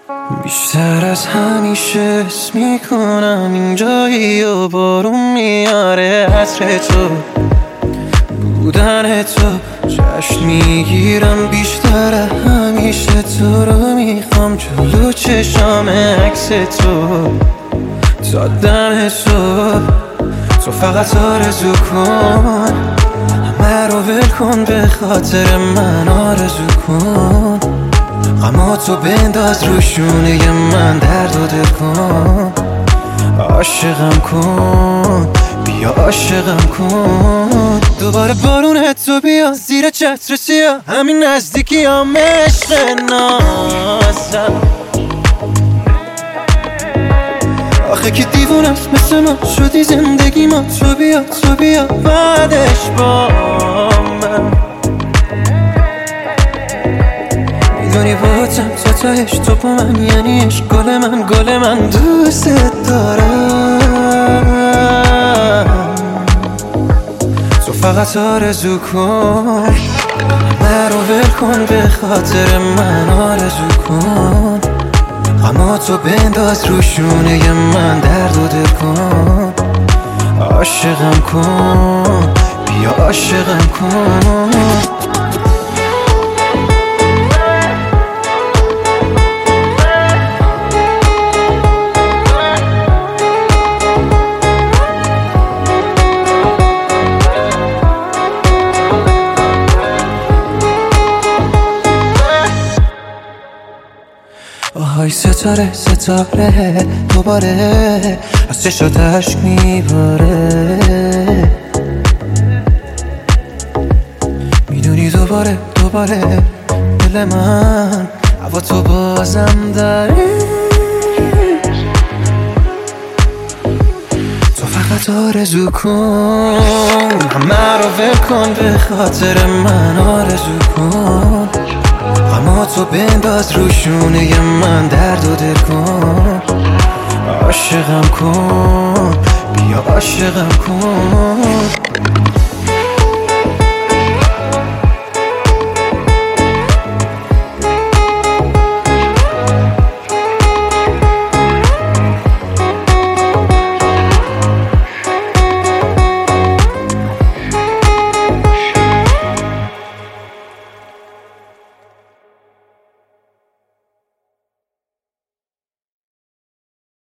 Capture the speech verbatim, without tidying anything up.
بیشتر از همیشه حس میکنم اینجایی و بارون میاره عطر تو بودن تو جشن میگیرم بیشتر همیشه تو رو میخوام جلو چشام عکس تو تا دم صبح تو فقط آرزو کن همه رو ول کن به خاطر من آرزو کن غماتو بنداز رو شونه من درد و دل کن عاشقم کن بیا عاشقم کن دوباره بارون تو بیا زیر چتر سیاه همین نزدیکی هم عشق نازم آخه که دیوونست مثل من شدی زندگی ما تو بیا تو بیا بعدش با من میدونی باتم تا تاش تو با من یعنی عشق گل من گل من دوست دارم تو فقط آرزو کن من رو ول کن به خاطر من آرزو کن غماتو بنداز رو شونه من درد و دل کن عاشقم کن بیا عاشقم کن آهای ستاره ستاره دوباره از چشات عشق میباره میدونی دوباره دوباره دل من هوا تو بازم داره تو فقط آرزو کن همه رو ول کن به خاطر من آرزو کن غماتو بنداز رو شونه من درد و دل کن عاشقم کن بیا عاشقم کن